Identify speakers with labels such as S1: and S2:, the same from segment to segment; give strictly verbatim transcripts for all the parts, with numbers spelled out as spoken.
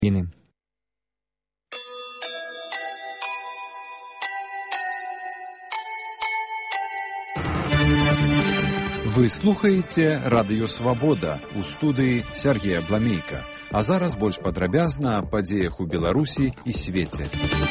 S1: Вы слухаеце Радыё Свабода, у студыі Сергея Бламейка. А зараз больш падрабязна аб падзеях у Беларусі і свеце.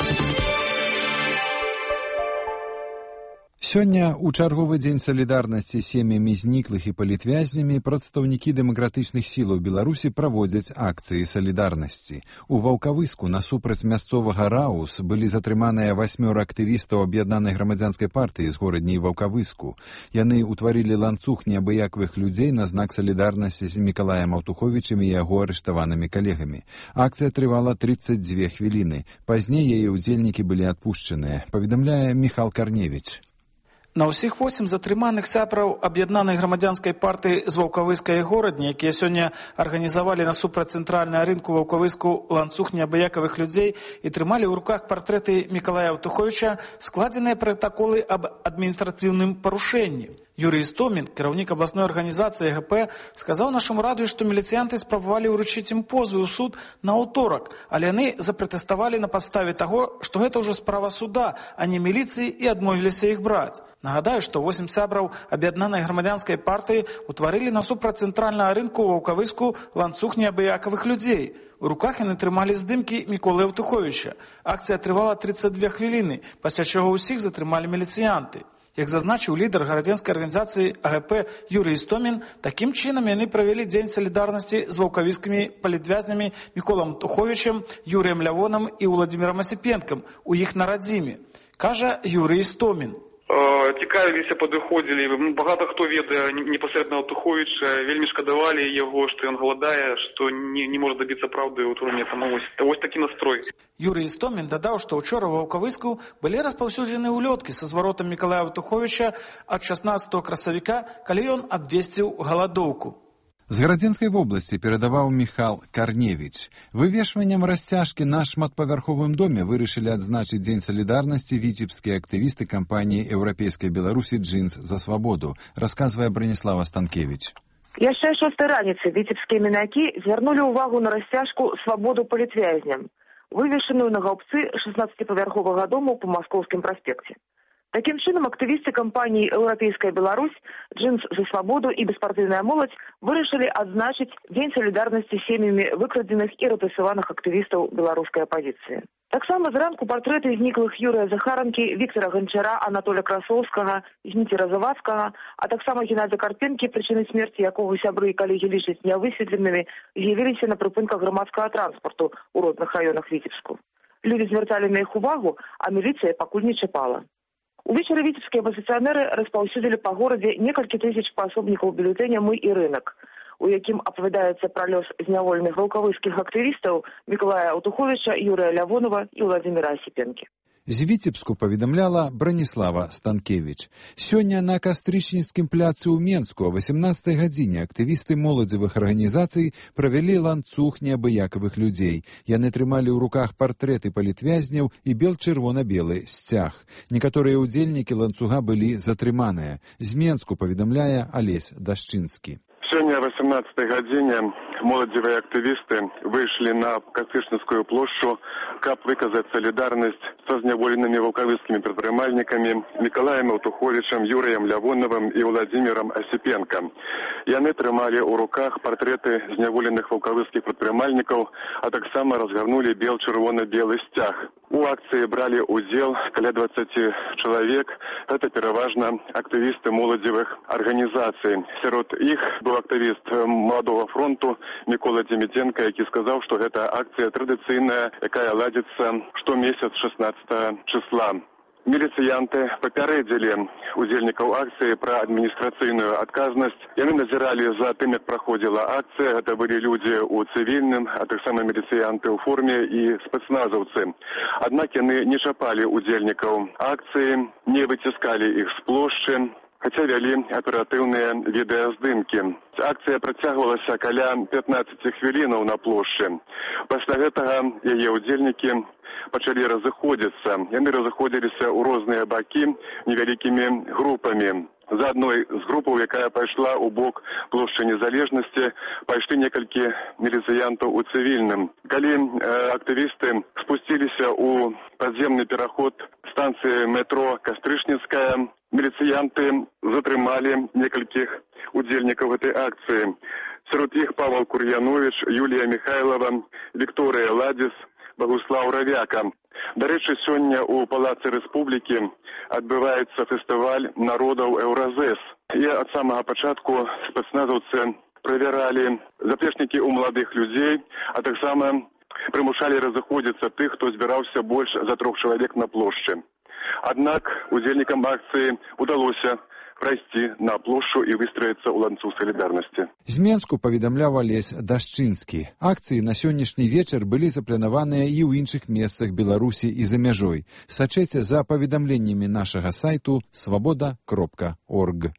S1: Сёння, у чарговы дзень салідарнасці з сем'ямі зніклых і палітвязнямі, прадстаўнікі дэмакратычных сілаў Беларусі праводзяць акцыі салідарнасці. У Ваўкавыску насупраць мясцовага Раус былі затрыманыя васьмёра актывістаў аб'яднанай грамадзянскай партыі з горадні Ваўкавыску. Яны ўтварылі ланцуг неабыякавых людзей на знак салідарнасці з Мікалаем Аўтуховічам і яго арыштаванымі калегамі. Акцыя трывала трыццаць дзве хвіліны. Пазней яе ўдзельнікі былі адпушчаныя, паведамляе Міхал Карневіч.
S2: На ўсіх восем затрыманых сябраў аб'яднанай грамадзянскай партыі з Ваўкавыска і горадні, якія сёння арганізавалі насупраць цэнтральнага рынку Ваўкавыску ланцуг неабыякавых людзей і трымалі ў руках партрэты Мікалая Аўтуховіча, складзеныя пратаколы аб адміністрацыйным парушэнні. Юрый Істомін, кіраўнік абласной арганізацыі гэ пэ, сказаў нашаму радыё, што міліцыянты спрабавалі ўручыць ім позвы ў суд на аўторак, але яны запратэставалі на падставе таго, што гэта ўжо справа суда, а не міліцыі, і адмовіліся іх браць. Нагадаю, што восем сябраў аб'яднанай грамадзянскай партыі ўтварылі насупраць цэнтральнага рынку ў Ваўкавыску ланцуг неабыякавых людзей. У руках яны трымалі здымкі Міколы Аўтуховіча. Акцыя трывала трыццаць дзве хвіліны, пасля чаго ўсіх затрымалі міліцыянты. Як зазначыў лідар гарадзенскай арганізацыі а гэ пэ Юрый Істомін, такім чынам яны правялі дзень салідарнасці з ваўкавіскімі палітвязнямі Міколам Аўтуховічам, Юрыем Лявонам і Уладзімірам Асіпенкам у іх на радзіме. Кажа Юрый Істомін.
S3: Цікавіліся, падыходзілі, багата хто ведае непасрэдна Аўтуховіча, вельмі шкадавалі яго, што ён галадае, што не, не можа дабіцца праўды ў турме. Таму вось, вось такі настрой.
S2: Юрый Істомін дадаў, што ўчора ў Ваўкавыску былі распаўсюджаны ўлёткі са зваротам Мікалая Аўтуховіча ад шаснаццатага красавіка, калі ён абвесціў галадоўку.
S1: З Гарадзенскай вобласці перадаваў Міхал Карневіч. Вывешваннем расцяжкі на шматпавярховым доме вырашылі адзначыць дзень салідарнасці віцебскія актывісты кампаніі еўрапейскай Беларусі «Джинс за свабоду», расказвае Браніслава Станкевіч.
S4: Яшчэ шостай раніцы віцебскія мінакі звярнулі ўвагу на расцяжку «Свабоду палітвязням», вывешаную на гаўбцы шаснаццаціпавярховага дому па Маскоўскім праспекце. Такім чынам, актывісты кампаніі «Еўрапейская Беларусь», «Джинс за свабоду» і «Беспартыйная моладзь» вырашылі адзначыць дзень салідарнасці з сем'ямі выкрадзеных і рэпрэсаваных актывістаў беларускай апазіцыі. Таксама зранку партрэты зніклых Юрыя Захаранкі, Віктара Ганчара, Анатоля Красоўскага, Зніцера Завадскага, а таксама Геннадзя Карпенкі, прычыны смерці якога сябры і калегі лічаць нявысветленымі, з'явіліся на прыпынках грамадскага транспарту ў розных раёнах Віцебску. Людзі звярталі на іх увагу, а міліцыя пакуль не чапала. Увечары віцебскія апазіцыянеры распаўсюдзілі па горадзе некалькі тысяч паасобнікаў бюлетэня «Мы і рынак», у якім апавядаецца пра лёс зняволеных ваўкавыскіх актывістаў Мікалая Аўтуховіча, Юрыя Лявонова і Уладзіміра Асіпенкі.
S1: З Віцебску паведамляла Браніслава Станкевіч. Сёння на Кастрычніцкім пляцы ў Менску о васемнаццатай гадзіне актывісты моладзевых арганізацый правялі ланцуг неабыякавых людзей. Яны трымалі ў руках партрэты палітвязняў і бел-чырвона-белы сцяг. Некаторыя ўдзельнікі ланцуга былі затрыманыя. З Менску паведамляе Алесь Дашчынскі.
S5: Сёння о васемнацатай гадзіне моладзевыя актывісты выйшлі на Кастрычніцкую плошчу, каб выказаць салідарнасць са зняволенымі ваўкавыскімі прадпрымальнікамі Мікалаем Аўтуховічам, Юрыем Лявоновым і Уладзімірам Асіпенкам. Яны трымалі ў руках партрэты зняволеных ваўкавыскіх прадпрымальнікаў, а таксама разгарнулі бел-чырвона-белы сцяг. У акцыі бралі ўдзел каля дваццаці чалавек. Гэта пераважна актывісты моладзевых арганізацый. Сярод іх быў актывіст Маладога фронту Мікола Дземідзенка, які сказаў, што гэта акцыя традыцыйная, якая ладзіцца штомесяц шаснаццатага числа. Міліцыянты папярэдзілі удзельнікаў акцыі пра адміністрацыйную адказнасць. Яны назіралі за тым, як праходзіла акцыя. Гэта былі людзі ў цывільным, а таксама міліцыянты ў форме і спецназаўцы. Аднак яны не чапалі удзельнікаў акцыі, не выціскалі іх з плошчы, хаця вялі аператыўныя відэаздымкі. Акцыя працягвалася каля пятнаццаці хвілінаў на плошчы. Пасля гэтага яе удзельнікі пачалі разыходзіцца. Яны разыходзіліся ў розныя бакі невялікімі групамі. за адной з групаў, якая пайшла ў бок плошчы Незалежнасці, пайшлі некалькі міліцыянтаў у цывільным. Калі э, актывісты спусціліся ў падземны пераход станцыі метро Кастрычніцкая, міліцыянты затрымалі некалькіх удзельнікаў гэтай акцыі. Сярод іх Павел Кур'янович, Юлія Михайлова, Вікторыя Ладзіс, Багуслаў Равяка. Дарэчы, сёння ў Палацы Рэспублікі адбываецца фестываль народаў Еўразэс. І ад самага пачатку спецназаўцы правяралі заплечнікі ў маладых людзей, а таксама прымушалі разыходзіцца тых, хто збіраўся больш за трох чалавек на плошчы. Аднак удзельнікам акцыі удалося прайсці на плошчу і выстроіцца ў ланцуг салідарнасці.
S1: З Менску паведамляў Алесь Дашчынскі. Акцыі на сённяшні вечар былі запланаваныя і ў іншых месцах Беларусі і за мяжой. Сачэце за паведамленнямі нашага сайту свабода кропка орг.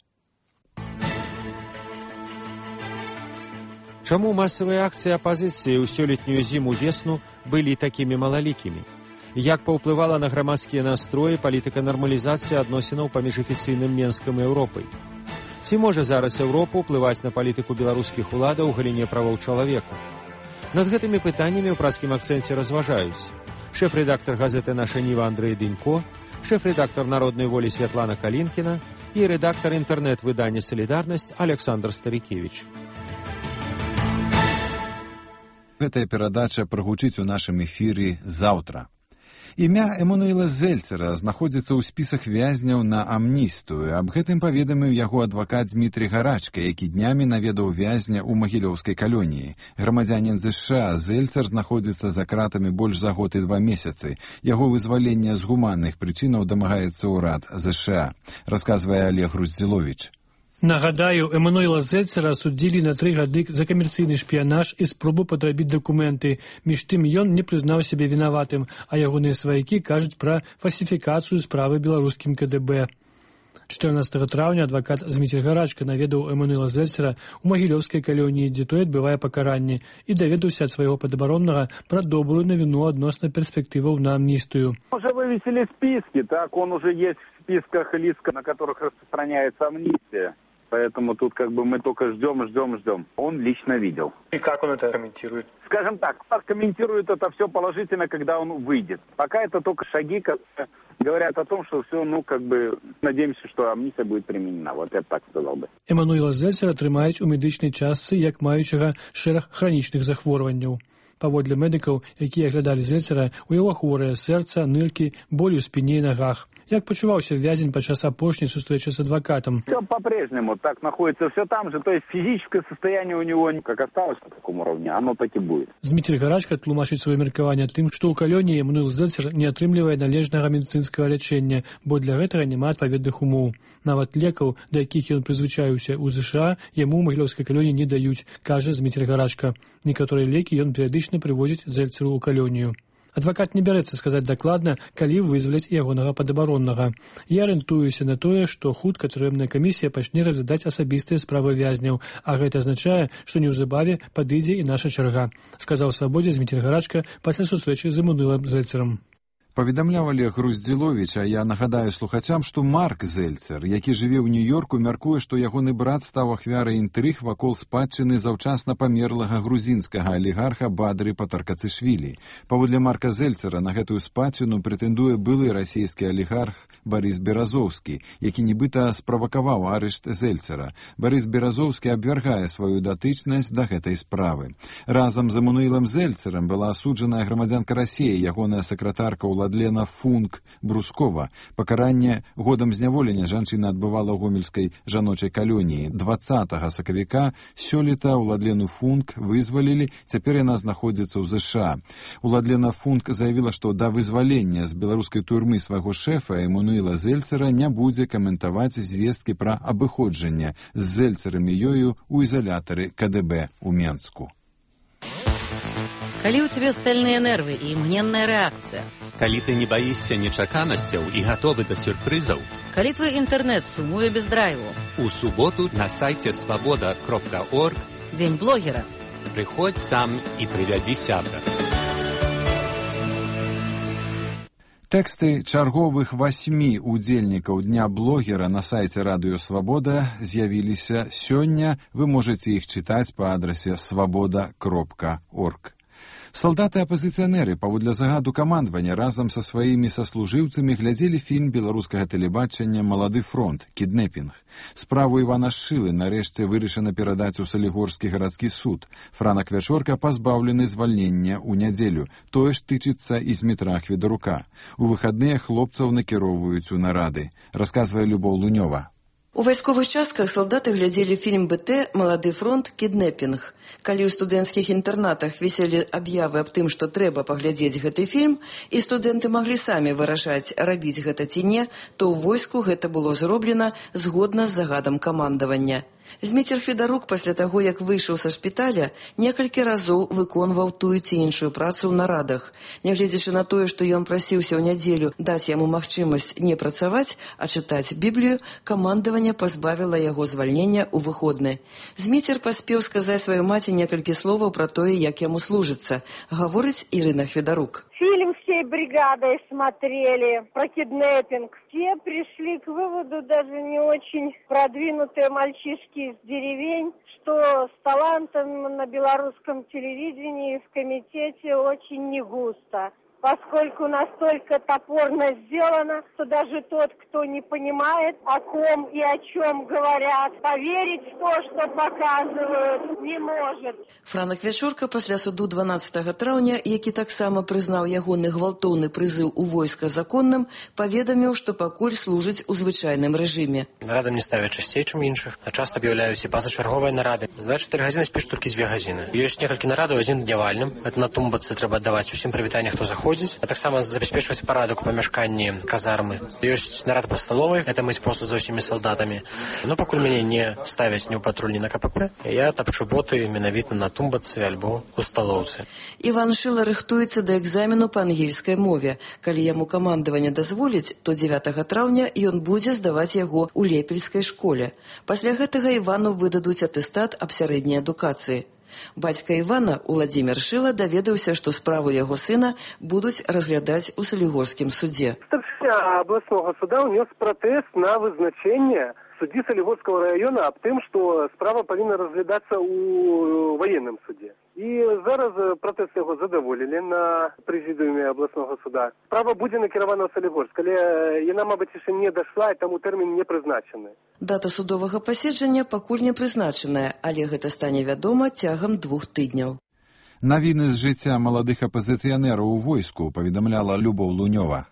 S6: Чаму масавыя акцыі апазіцыі ў сёлетнюю зіму-весну былі такімі малалікімі? Як паўплывала на грамадскія настроі палітыка нармалізацыі адносінаў паміж афіцыйным Менскам і Еўропай? Ці можа зараз Еўропа ўплываць на палітыку беларускіх уладаў у галіне правоў чалавека? Над гэтымі пытаннямі ў празкім акцэнце разважаюць шэф-рэдактар газеты «Наша Ніва» Андрэй Дынько, шэф-рэдактар «Народнай волі» Святлана Калінкіна і рэдактар інтэрнэт-выдання «Салідарнасць» Александр Старікевіч.
S1: Гэтая перадача прагучыць у нашым эфіры заўтра. Імя Эмануэла Зельцера знаходзіцца ў спісах вязняў на амністыю. Аб гэтым паведаміў яго адвакат Дмітрий Гарачка, які днямі наведаў вязня ў Магілёўскай калоніі. Грамадзянін ЗША Зельцер знаходзіцца за кратамі больш за год і два месяцы. Яго вызвалення з гуманных прычынаў дамагаецца ўрад ЗША, расказвае Олег Груздзіловіч.
S7: Нагадаю, Эмануэла Зельцера судзілі на тры гады за камерцыйны шпіянаж і спробу падрабіць дакументы. Між тым ён не прызнаў сябе вінаватым, а ягоныя сваякі кажуць пра фальсіфікацыю справы беларускім КДБ. чатырнаццатага траўня адвакат Дмітрий Гарачка наведаў Эмануэла Зельцера ў Магілёўскай калоніі, дзе той адбывае пакаранне, і даведаўся ад свайго падабароннага пра добрую навіну адносна перспектываў на амністыю.
S8: Уже вывесили списки, так, он уже есть в списках лиц, на которых распространяется амнистия. Поэтому тут как бы мы только ждем, ждем, ждем. Он лично видел.
S9: И как он это комментирует?
S8: Скажем так, он комментирует это все положительно, когда он выйдет. Пока это только шаги, которые говорят о том, что все, ну, как бы, надеемся, что амнистия будет применена. Вот я так сказал бы.
S7: Эмануэла Зельцера трымаюць у медычнай частцы як маючага шэраг хранічных захворванняў. Паводле медыкаў, якія глядалі Зельцера, у яго хворае сэрца, ныркі, боль у спіне і нагах. Як пачуваўся вязень падчас апошняй сустрэчы с адвокатом?
S8: Все по-прежнему так находится, все там же. То есть физическое состояние у него, как осталось на таком уровне, оно так и будет.
S7: Дмітрий Гарачка тлумачыць сваё меркаванне тым, што ў калоніі Эмануэл Зельцер не атрымлівае належнага медыцынскага лячэння, бо для гэтага няма адпаведных умоў. Нават лекаў, да якіх ён прызвычаіўся ў ЗША, яму ў Магілёўскай калоніі не даюць, кажа Дмітрий Гарачка. Некаторыя лекі ён перыядычна прывозіць Зельцеру ў калонію. Адвакат не бярэцца сказаць дакладна, калі вызваляць ягонага падабароннага. Я арыентуюся на тое, што хутка турэмная камісія пачне разглядаць асабістыя справы вязняў, а гэта азначае, што неўзабаве падыдзе і наша чарга, сказаў Свабодзе Дмітрий Гарачка пасля сустрэчы з Эмануэлам Зельцерам.
S1: Паведамляў Олег Груздзіловіч, а я нагадаю слухачам, што Марк Зельцер, які жыве ў Нью-Йорку, мяркуе, што ягоны брат стаў ахвярай інтрыг вакол спадчыны заўчасна памерлага грузінскага алігарха Бадры Патаркацышвілі. Паводле Марка Зельцера на гэтую спадчыну прэтэндуе былы расійскі алігарх Барыс Беразоўскі, які нібыта справакаваў арышт Зельцера. Барыс Беразоўскі абвяргае сваю датычнасць да гэтай справы. Разам з Эмануэлам Зельцерам была асуджаная грамадзянка Расіі, ягоная сакратарка Уладлена Функ Брускова. Пакаранне годам зняволення жанчына адбывала ў гомельскай жаночай калоніі. дваццатага сакавіка сёлета Уладлену Функ вызвалілі, цяпер яна знаходзіцца ў ЗША. Уладлена Функ заявіла, што да вызвалення з беларускай турмы свайго шэфа Эмануэла Зельцера не будзе каментаваць звесткі пра абыходжанне з Зельцерамі ёю ў ізалятары КДБ у Менску.
S10: Калі ў цябе стальныя нервы і імгненная рэакцыя.
S11: Калі ты не баішся нечаканасцяў і гатовы да сюрпрызаў.
S10: Калі твой інтэрнэт сумуе без драйву.
S11: У суботу на сайце свабода кропка орг
S10: Дзень блогера.
S11: Прыходзь сам і прывядзі сябра.
S1: Тэксты чарговых васьмі удзельнікаў Дня блогера на сайце Радыё Свабода з'явіліся сёння. Вы можаце іх чытаць па адрасе свабода кропка орг. Салдаты-апазіцыянеры паводле загаду камандавання разам са сваімі саслужыўцамі глядзелі фільм беларускага тэлебачання «Малады фронт. Кіднэпінг». Справу Івана Шылы нарэшце вырашана перадаць у Салігорскі гарадскі суд. Франак Вячорка пазбаўлены звальнення ў нядзелю. Тое ж тычыцца і Змітра Хведарука. У выхадныя хлопцаў накіроўваюць у нарады. Расказвае Любоў Лунёва.
S9: У вайсковых частках салдаты глядзелі фільм БТ «Малады фронт. Кіднэпінг». Калі ў студэнцкіх інтэрнатах віселі аб'явы аб тым, што трэба паглядзець гэты фільм, і студэнты маглі самі вырашаць, рабіць гэта ці не, то ў войску гэта было зроблена згодна з загадам камандавання. Зміцер Хведарук пасля таго, як выйшаў са шпіталя, некалькі разоў выконваў тую ці іншую працу ў нарадах. Нягледзячы на тое, што ён прасіўся ў нядзелю даць яму магчымасць не працаваць, а чытаць Біблію, камандаванне пазбавіла яго звальнення ў выходны. Зміцер паспеў сказаць сваёй маці некалькі словаў пра тое, як яму служыцца, гаворыць Ірына Хведарук.
S12: Фильм всей бригадой смотрели про киднеппинг. Все пришли к выводу, даже не очень продвинутые мальчишки из деревень, что с талантом на белорусском телевидении в комитете очень не густо. Поскольку настолько топорно сделано, что даже тот, кто не понимает, о ком и о чем говорят, поверить в то, что показывают, не может.
S9: Франак Вячорка пасля суду дванаццатага траўня, які таксама прызнаў ягоны гвалтоўны прызыў у войска законным, паведаміў, што пакуль служыць у звычайным рэжыме.
S13: Нарадам не ставяць часцей, чым іншых, а часта аб'яўляюць і пазачарговыя нарады. За чатыры гадзіны спіш толькі дзве гадзіны. Ёсць некалькі нарадаў, адзін днявальным. Это на тумбацы трэба аддаваць усім прывітанне, хто заходзіць. А таксама забяспечваць парадак у памяшканні казармы. Ёсць нарад па сталовай, гэта мыць посуд за ўсімі салдатамі. Но пакуль мяне не ставяць ні ў патруль, ні на КПП, я тапчу боты менавіта на тумбацы альбо ў сталоўцы.
S9: Іван Шыла рыхтуецца да экзамену па ангельскай мове. Калі яму камандаванне дазволіць, то дзевятага траўня ён будзе здаваць яго ў лепельскай школе. Пасля гэтага Івану выдадуць атэстат аб сярэдняй адукацыі. Бацька Івана, Уладзімір Шыла, даведаўся, што справу яго сына будуць разглядаць у Салігорскім судзе.
S14: Старшыня абласнога суда ўнёс пратэст на вызначэнне суддзі Салігорскага раёна аб тым, што справа павінна разглядацца ў ваенным судзе. І зараз пратэст яго задаволілі на прэзідыуме абласнога суда. Справа будзе накіравана ў Салігорск, але яна, мабыць, яшчэ не дайшла, і таму тэрмін не прызначаны.
S9: Дата судовага паседжання пакуль не прызначаная, але гэта стане вядома цягам двух тыдняў.
S1: Навіны з жыцця маладых апазіцыянераў у войску паведамляла Любоў Лунёва.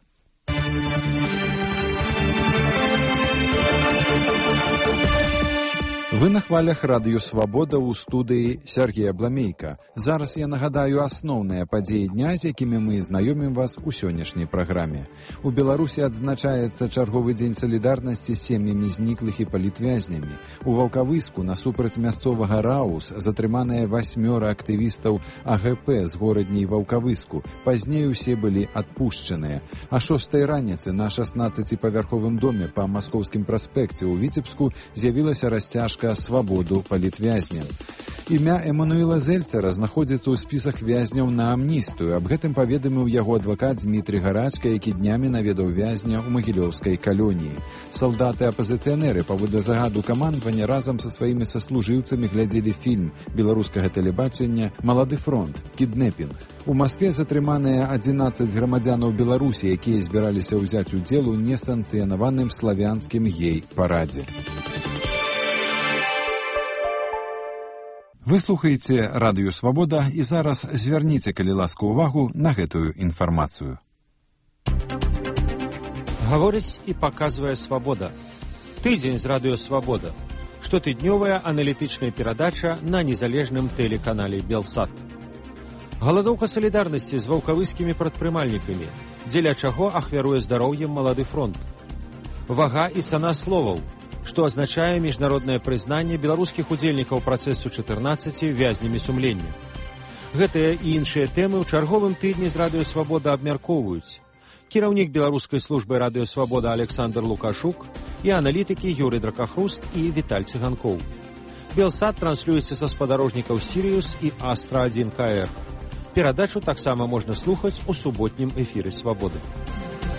S1: Вы на хвалях Радыё Свабода ў студыі Сергея Бламейка. Зараз я нагадаю асноўныя падзеі дня, з якімі мы знаёмім вас у сённяшняй праграме. У Беларусі адзначаецца чарговы дзень салідарнасці з сем'ямі зніклых і палітвязнямі. У Ваўкавыску насупраць мясцовага РАУС затрыманыя васьмёра актывістаў АГП з горадняй Ваўкавыску. Пазней усе былі адпушчаныя. А шостай раніцы на шаснаццаціпавярховым доме па Маскоўскім праспекце ў Віцебску з'явілася расцяжка свабоду палітвязням. Імя Эмануіла Зельцера знаходзіцца ў спісах вязняў на амністыю. Аб гэтым паведаміў яго адвакат Змітрый Гарачка, які днямі наведаў вязня ў магілёўскай калоніі. Салдаты-апазіцыянеры паводле загаду камандавання разам са сваімі саслужыўцамі глядзелі фільм беларускага тэлебачання «Малады фронт. Кіднэпінг». У Маскве затрыманыя адзінаццаць грамадзянаў Беларусі, якія збіраліся ўзяць удзел у несанкцыянаваным славянскім гей-парадзе. Вы слухаеце Радыё Свабода і зараз звярніце, калі ласка, увагу на гэтую інфармацыю.
S6: Гаворыць і паказвае Свабода. Тыдзень з Радыё Свабода. Штотыднёвая аналітычная перадача на незалежным тэлеканале Белсат. Галадоўка салідарнасці з ваўкавыскімі прадпрымальнікамі, дзеля чаго ахвяруе здароўем Малады фронт. Вага і цана словаў, што азначае міжнароднае прызнанне беларускіх удзельнікаў працэсу чатырнаццаці вязнямі сумлення. Гэтыя і іншыя тэмы ў чарговым тыдні з Радыё Свабода абмяркоўваюць кіраўнік беларускай службы Радыё Свабода Александр Лукашук і аналітыкі Юрый Дракахруст і Віталь Цыганкоў. Белсат транслюецца са спадарожнікаў Сіриус і Астра адзін ка эр. Перадачу таксама можна слухаць у суботнім эфіры Свабоды.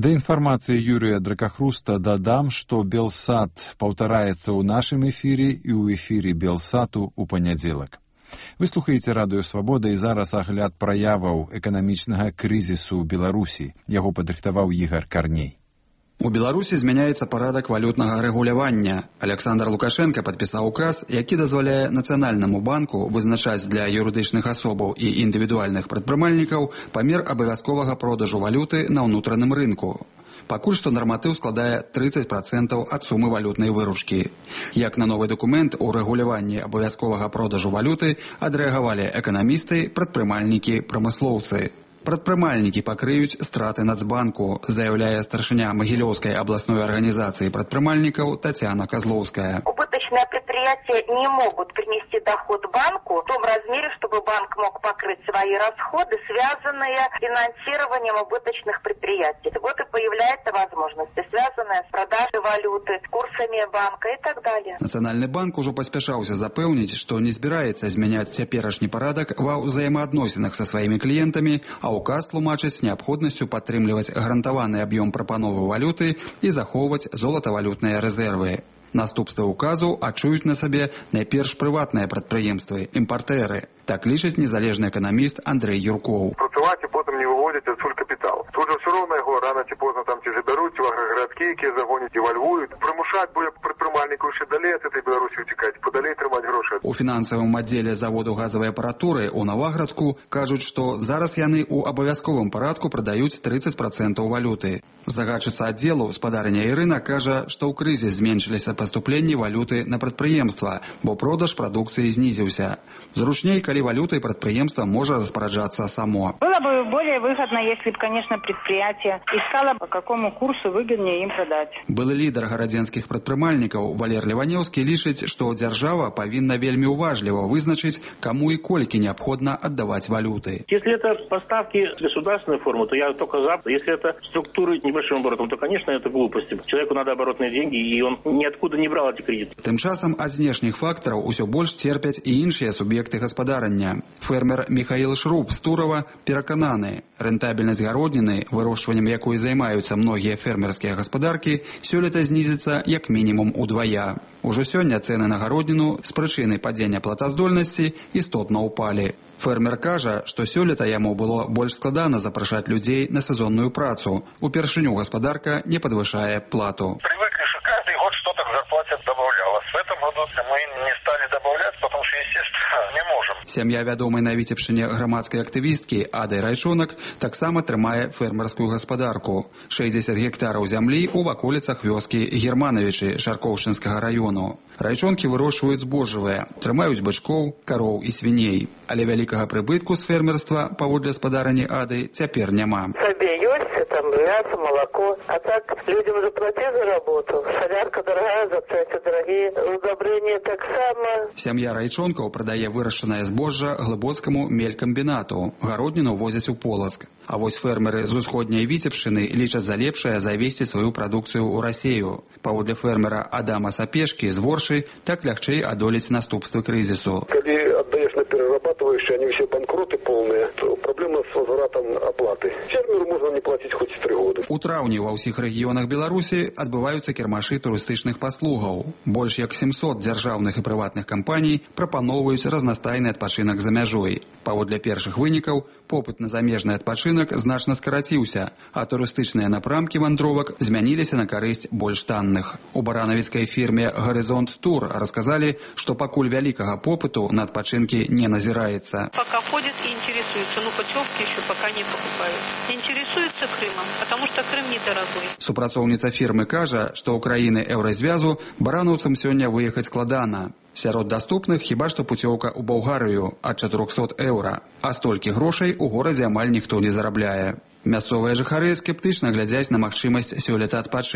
S1: Да інфармацыі Юрыя Дракахруста дадам, што Белсат паўтараецца ў нашым эфіры і ў эфіры Белсату ў панядзелак. Вы слухаеце радыё Свабода і зараз агляд праяваў эканамічнага крызісу ў Беларусі. Яго падрыхтаваў Ігар Карней.
S15: У Беларусі змяняецца парадак валютнага рэгулявання. Александр Лукашенко падпісаў указ, які дазваляе Нацыянальнаму банку вызначаць для юрыдычных асобаў і індывідуальных прадпрымальнікаў памер абавязковага продажу валюты на ўнутраным рынку. Пакуль што нарматыў складае трыццаць працэнтаў ад сумы валютнай выручкі. Як на новы дакумент у рэгуляванні абавязковага продажу валюты адрэагавалі эканамісты, прадпрымальнікі, прамыслоўцы. Прадпрымальнікі пакрыюць страты Нацбанку, заяўляе старшыня Магілёўскай абласной арганізацыі прадпрымальнікаў Татьяна Козловская.
S16: Убыточные предприятия не могут принести доход банку в том размере, чтобы банк мог покрыть свои расходы, связанные с финансированием убыточных предприятий. Вот и появляются возможности, связанные с продажей валюты, с курсами банка и так далее.
S15: Нацыянальны банк ужо паспяшаўся запэўніць, што не збіраецца змяняць цяперашні парадак ва ўзаемаадносінах са сваімі кліентамі, а указ тлумачыць неабходнасцю падтрымліваць гарантаваны аб'ём прапановы валюты і захоўваць золатавалютныя рэзервы. Наступствы указу адчуюць на сабе найперш прыватныя прадпрыемствы, імпартэры. Так лічыць незалежны эканаміст Андрэй Юркоў.
S17: Працаваць і потым не выводзяць адсюль капітал. Тут жа ўсё роўна яго рана ці позна там ці забяруць, ці ў аграгарадкі, якія загоняць і вальвуюць. Прымушаць будзе прадпрымальнікаў яшчэ далей ад этой Беларусі уцікаць, падалей трымаць грошы.
S15: У фінансавым аддзеле заводу газавай апаратуры ў Наваградку кажуць, што зараз яны ў абавязковым парадку прадаюць трыццаць працэнтаў валюты. Загадчыца аддзелу спадарня Ірына кажа, што ў крызіс зменшыліся паступленні валюты на прадпрыемства, бо продаж прадукцыі знізіўся. Зручней, калі валютай прадпрыемства можа распараджацца само.
S18: Было бы более выгодно, если бы, конечно, предприятие искало, по какому курсу выгоднее им продать.
S15: Былы лідар гарадзенскіх прадпрымальнікаў Валер Леванёўскі лічыць, што дзяржава павінна вельмі уважліва вызначыць, каму і колькі неабходна аддаваць валюты.
S19: Если это поставки государственной формы, то я только за. Если это структуры небольшим оборотом, то, конечно, это глупости. Человеку надо оборотные деньги, и он ниоткуда не брал эти кредиты.
S15: Тым часам ад знешніх фактараў усё больш церпяць і іншыя суб'екты гаспадарання. Фермер Михаил Шруб з Турова перакананы, рэнтабельнасць гародніны, вырошчваннем якой займаюцца многія фермерскія гаспадаркі, сёлета знізіцца як мінімум удвая. Ужо сёння цэны на гародніну з прычыны падзення платаздольнасці істотна ўпалі. Фермер кажа, што сёлета яму было больш складана запрашаць людзей на сезонную працу. Упершыню гаспадарка не падвышае плату.
S17: Привыкли, что каждый год что-то к зарплате добавлялось. В этом году мы не стали добавлять, потому что, естественно, не можем.
S15: Сям'я вядомай на Віцебшчыне грамадскай актывісткі Ады Райчонак таксама трымае фермерскую гаспадарку. шэсцьдзесят гектараў зямлі ў ваколіцах вёскі Германавічы Шаркоўшчынскага раёну. Райчонкі вырошчваюць збожжавыя, трымаюць бычкоў, кароў і свіней. Але вялікага прыбытку з фермерства, паводле спадарні Ады, цяпер няма.
S20: Сабе ёсць, там мясо, молоко, а так людям заплатить за работу. Солярка дорогая, запчасти дорогие, удобрения так само.
S15: Сям'я Райчонкаў прадае вырашчанае збожжа глыбоцкаму мелькамбінату. Гародніну возяць у Полацк. А вось фермеры з усходняй Віцебшчыны лічаць за лепшае завесці сваю прадукцыю ў Расею. Паводле фермера Адама Сапешкі з Воршы, так лягчэй адолець наступствы крызісу.
S17: Калі аддаеш на перерабатывающие, они все банкроты полные, то проблема с возвратом оплаты. Фермеру можно не платить хоть три года.
S15: У траўні ва ўсіх рэгіёнах Беларусі адбываюцца кірмашы турыстычных паслугаў. Больш як сямсот дзяржаўных і прыватных кампаній прапаноўваюць разнастайны адпачынак за мяжой. Паводле першых вынікаў, попыт на замежны адпачынак значна скараціўся, а турыстычныя напрамкі вандровак змяніліся на карысць больш танных. У баранавіцкай фірме «Горизонт Тур» расказалі, што пакуль вялікага попыту на адпачынкі не назіраецца.
S21: Пока ходят и интересуются, но путевки еще пока не покупают. Интересуются Крымом, потому что Крым недорогой.
S15: Супрацоўніца фірмы кажа, што ў краіны еўразвязу баранаўцам сёння выехаць складана. Сярод даступных хіба што пуцёўка ў Балгарыю ад чатырохсот еўра, а столькі грошай у горадзе амаль ніхто не зарабляе. Мясцовыя жыхары скептычна глядзяць на магчымасць сёлета адпачыць.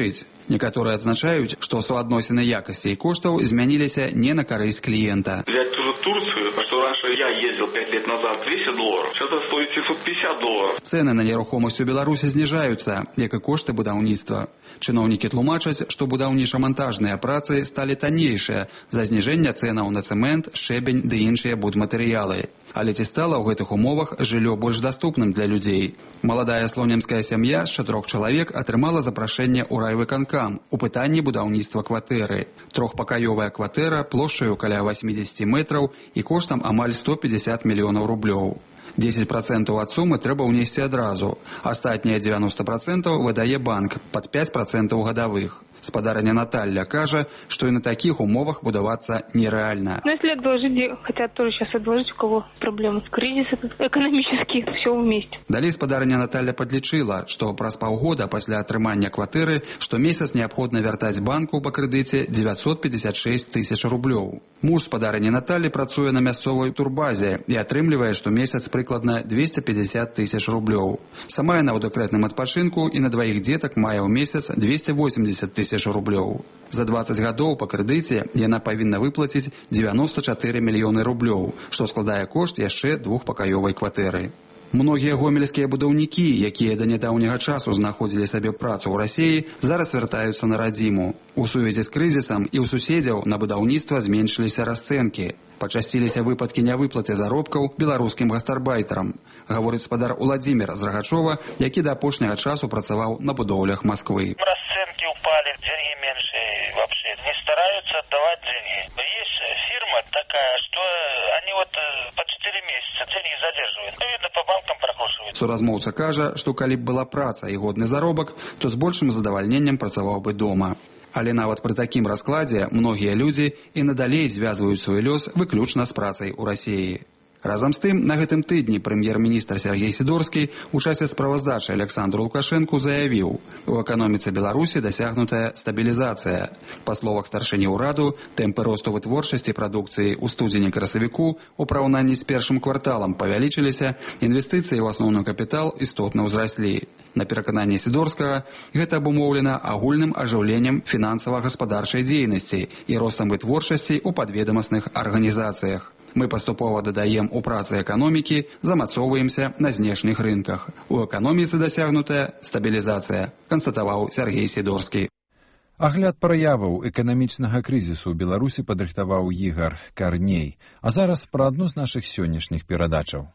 S15: Некаторыя адзначаюць, што суадносіны якасці і коштаў змяніліся не на карысць кліента.
S3: Взять ту же Турцию, что раньше я ездил пять лет назад двести долларов, сейчас это стоит семьсот пятьдесят долларов.
S15: Цены на нерухомасць у Беларусі зніжаюцца, як і кошты будаўніцтва. Чыноўнікі тлумачаць, што будаўніча-мантажныя працы сталі таннейшыя за зніжэнне цэнаў на цэмент, шэбень ды іншыя будматэрыялы. Але ці стала ў гэтых умовах жыллё больш даступным для людзей? Маладая слонімская сям'я з чатырох чалавек атрымала запрашэнне ў райвыканкам у пытанні будаўніцтва кватэры. Трохпакаёвая кватэра плошчаю каля восемьдесят метраў і коштам амаль сто пятьдесят мільёнаў рублёў. десять процентов ад сумы трэба ўнесці адразу. Астатнія девяносто процентов выдае банк пад пять процентов гадавых. Спадарыня Наталья кажа, что и на таких умовах будавацца нереально.
S21: Но если отложить, хотят тоже сейчас отложить, у кого проблемы с кризисом экономический, все вместе.
S15: Далей спадарыня Наталья подлічыла, что праз паўгода пасля атрымання кватэры штомесяц неабходна вяртаць банку па крэдыце девятьсот пятьдесят шесть тысяч рублёў. Муж спадарыні Натальи працуе на мясцовай турбазе і атрымлівае штомесяц прыкладна двести пятьдесят тысяч рублёў. Сама яна ў дэкрэтным адпачынку і на дваіх дзетак мае ў месяц двести восемьдесят тысяч рублёў. За двадцать гадоў па крэдыце яна павінна выплаціць девяносто четыре мільёны рублёў, што складае кошт яшчэ двухпакаёвай кватэры. Многія гомельскія будаўнікі, якія да нядаўняга часу знаходзілі сабе працу ў Расіі, зараз вяртаюцца на радзіму. У сувязі з крызісам і ў суседзяў на будаўніцтва зменшыліся расцэнкі. Пачасціліся выпадкі нявыплаты заробкаў беларускім гастарбайтарам, гаворыць спадар Уладзімір з Рагачова, які да апошняга часу працаваў на будоўлях Москвы.
S22: Расценки упали, деньги меньше вообще. Не стараются отдавать деньги. Есть фирма такая, что они вот по четыре месяца деньги задерживают. Ну, видно, по банкам прокручивают.
S15: Суразмоўца кажа, што калі б была праца і годны заробак, то з большым задавальненнем працаваў бы дома. Але нават пры такім раскладзе многія людзі і надалей звязваюць свой лёс выключна з працай у Расіі. Разам з тым, на гэтым тыдні прэм'ер-міністр Сергей Сідорскі у часе справаздачы Александру Лукашэнку заявіў, у эканоміцы Беларусі дасягнутая стабілізацыя. Па словах старшыні ўраду, тэмпы росту вытворчасці прадукцыі ў студзені-красавіку у параўнанні з першым кварталам павялічыліся, інвестыцыі ў асноўны капітал істотна ўзраслі. На перакананні Сідорскага, гэта абумоўлена агульным ажыўленнем фінансава-гаспадарчай дзейнасці і ростам вытворчасці ў падведамасных арганізацыях. Мы паступова дадаем у працы эканомікі, замацоўваемся на знешніх рынках. У эканоміцы дасягнутая стабілізацыя, канстатаваў Сергей Сідорскі.
S1: Агляд праяваў эканамічнага крызісу ў Беларусі падрыхтаваў Ігар Карней. А зараз пра адну з нашых сённяшніх перадачаў.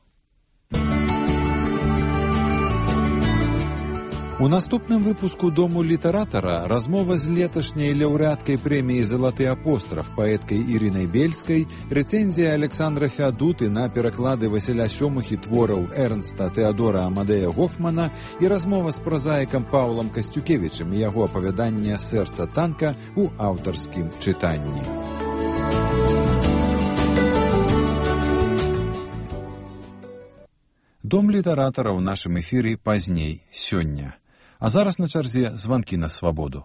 S1: У наступным выпуску «Дому літаратара» размова з леташняй лаўрэаткай прэміі «Залаты апостраф» паэткай Ірынай Бельскай, рэцэнзія Александра Феадуты на пераклады Васіля Сёмухі твораў Эрнста Тэадора Амадея Гофмана і размова з празаікам Паўлам Касцюкевічам і яго апавяданне «Сэрца танка» у аўтарскім чытанні. «Дом літаратара» ў нашым эфіры пазней, сёння. А зараз на чарзе званкі на свабоду.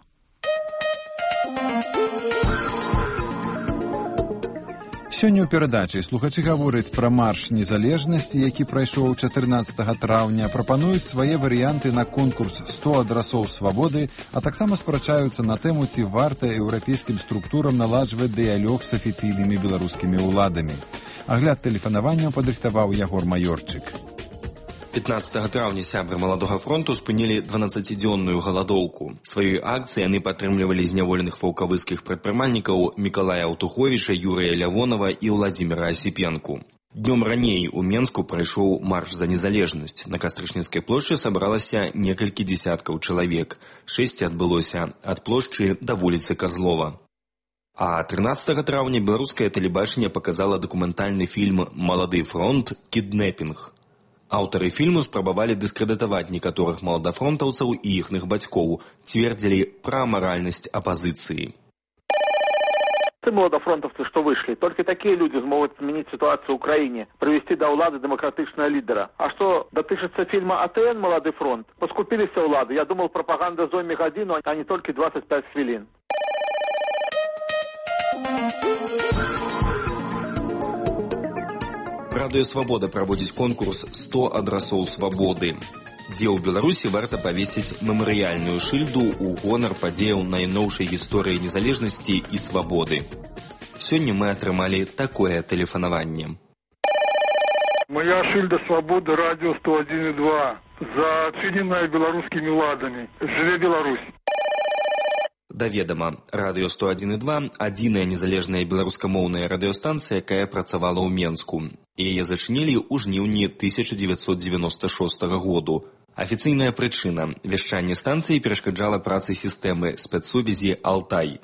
S1: Сёння ў перадачы слухачы гавораць пра марш незалежнасці, які прайшоў чатырнаццатага траўня, прапануюць свае варыянты на конкурс сто адрасоў свабоды, а таксама спрачаюцца на тэму, ці варта еўрапейскім структурам наладжваць дыялог з афіцыйнымі беларускімі ўладамі. Агляд тэлефанаванняў падрыхтаваў Ягор Маёрчык.
S23: пятнаццатага траўня сябры маладога фронту спынілі дванаццацідзённую галадоўку. Сваёй акцыяй яны падтрымлівалі зняволеных ваўкавыскіх прадпрымальнікаў Мікалая Аўтуховіча, Юрыя Лявонава і Владзіміра Асіпенку. Днём раней у Менску прайшоў марш за незалежнасць. На Кастрычніцкай плошчы сабралася некалькі дзесяткаў чалавек. Шэсце адбылося ад плошчы да вуліцы Казлова. А трынаццатага траўня беларускае тэлебачанне паказала дакументальны фільм «Малады фронт. Кіднэпінг». Аўтары фільму спрабавалі дыскрэдытаваць некаторых маладафронтаўцаў і іхных бацькоў, цвердзілі пра амаральнасць апазіцыі.
S24: Те молодофронтовцы, что вышли, только такие люди смогут изменить ситуацию в Украине, привести до улады демократичного лидера. А что дотычется фильма АТН «Молодый фронт», поскупились улады. Я думал, пропаганда зойме годину, а не только двадцать пять хвилин.
S23: Радыё «Свабода» праводзіць конкурс сто адрасоў свабоды. дзе ў Беларусі варта павесіць мемарыяльную шыльду ў гонар падзеяў найноўшай гісторыі незалежнасці і свабоды. Сёння мы атрымалі такое тэлефанаванне.
S2: Моя шильда свободы, радио сто один и два, зацененная белорусскими ладами. Живе Беларусь!
S23: Да ведама, радыё сто один и два – адзіная незалежная беларускамоўная радыёстанцыя, якая працавала ў Менску. Яе зачынілі ў жніўні тысяча дзевяцьсот дзевяноста шостага году. Афіцыйная прычына – вяшчанне станцыі перашкаджала працы сістэмы спецсувязі «Алтай».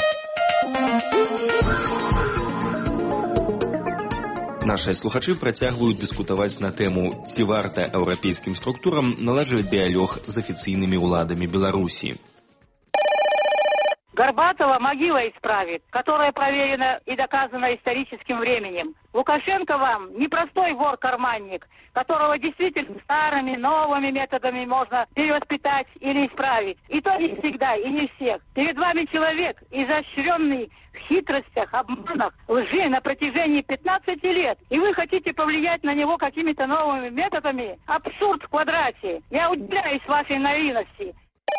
S23: Нашыя слухачы працягваюць дыскутаваць на тэму, ці варта еўрапейскім структурам наладжваць дыялог з афіцыйнымі ўладамі Беларусі.
S4: Горбатова могила исправит, которая проверена и доказана историческим временем. Лукашенко вам не простой вор-карманник, которого действительно старыми, новыми методами можно перевоспитать или исправить. И то не всегда, и не всех. Перед вами человек, изощренный в хитростях, обманах, лжи на протяжении пятнадцати лет. И вы хотите повлиять на него какими-то новыми методами? Абсурд в квадрате. Я удивляюсь вашей наивности.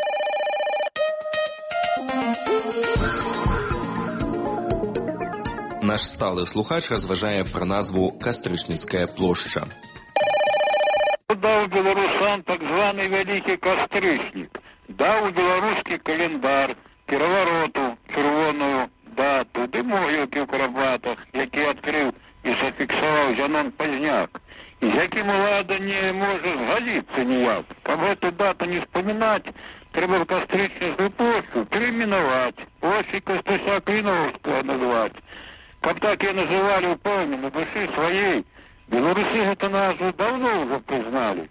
S23: Наш сталы слухач разважае пра назву Кастрычніцкая плошча.
S24: Даў беларусан так званы вялікі кастрычнік, даў беларускі календар, перавароту, чырвоную дату, ды могілкі ў карабатах, які адкрыў і зафіксаваў Зянон Пазняк, і з якім улада не можа згадзіцца ніяк. Каб гэту дату не спамінаць, трэба Кастрычніцкую плошчу перейменаваць, ось і Кастуся Кліновскага назваць. Каб так і называлі ўпэўнена на душы сваей, беларусы гэта назву даўно ўжо прызналі.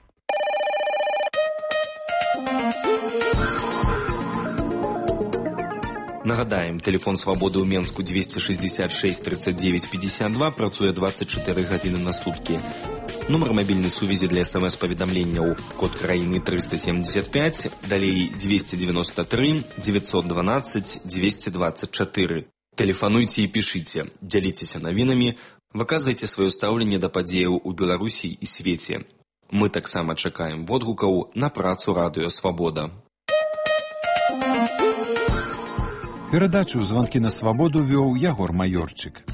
S23: Нагадаем, тэлефон свабоды ў Менску двести шестьдесят шесть тридцать девять пятьдесят два працуе двадцать четыре гадзіны на суткі. Нумар мабільнай сувязі для смс-паведамленняў код краіны триста семьдесят пять, далей двести девяносто три девятьсот двенадцать двести двадцать четыре. Тэлефануйце і пішыце, дзяліцеся навінамі, выказвайце сваё стаўленне да падзеяў у Беларусі і свеце. Мы таксама чакаем водгукаў на працу радыё «Свабода».
S1: Перадачу «Званкі на свабоду» вёў Ягор Маёрчык.